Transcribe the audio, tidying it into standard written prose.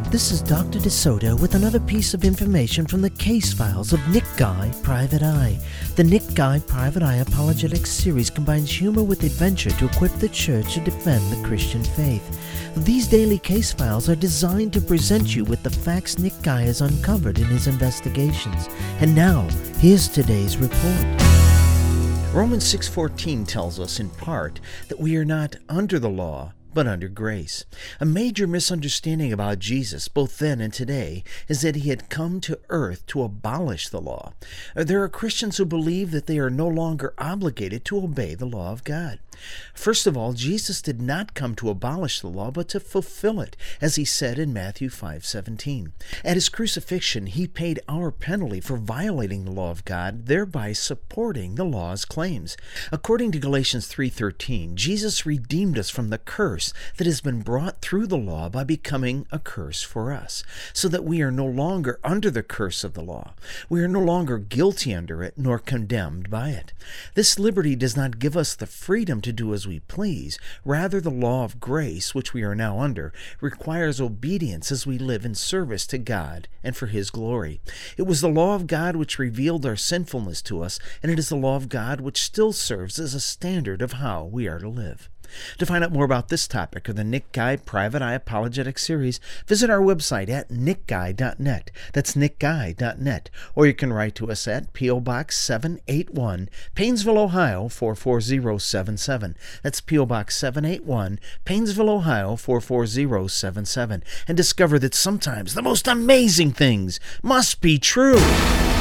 This is Dr. DeSoto with another piece of information from the case files of Nick Guy, Private Eye. The Nick Guy, Private Eye Apologetics series combines humor with adventure to equip the church to defend the Christian faith. These daily case files are designed to present you with the facts Nick Guy has uncovered in his investigations. And now, here's today's report. Romans 6:14 tells us in part that we are not under the law, but under grace. A major misunderstanding about Jesus, both then and today, is that he had come to earth to abolish the law. There are Christians who believe that they are no longer obligated to obey the law of God. First of all, Jesus did not come to abolish the law, but to fulfill it, as he said in Matthew 5:17. At his crucifixion, he paid our penalty for violating the law of God, thereby supporting the law's claims. According to Galatians 3:13, Jesus redeemed us from the curse that has been brought through the law by becoming a curse for us, so that we are no longer under the curse of the law. We are no longer guilty under it, nor condemned by it. This liberty does not give us the freedom to do as we please. Rather, the law of grace, which we are now under, requires obedience as we live in service to God and for His glory. It was the law of God which revealed our sinfulness to us, and it is the law of God which still serves as a standard of how we are to live. To find out more about this topic or the Nick Guy Private Eye Apologetic series, visit our website at nickguy.net. That's nickguy.net. Or you can write to us at P.O. Box 781, Painesville, Ohio 44077. That's P.O. Box 781, Painesville, Ohio 44077. And discover that sometimes the most amazing things must be true.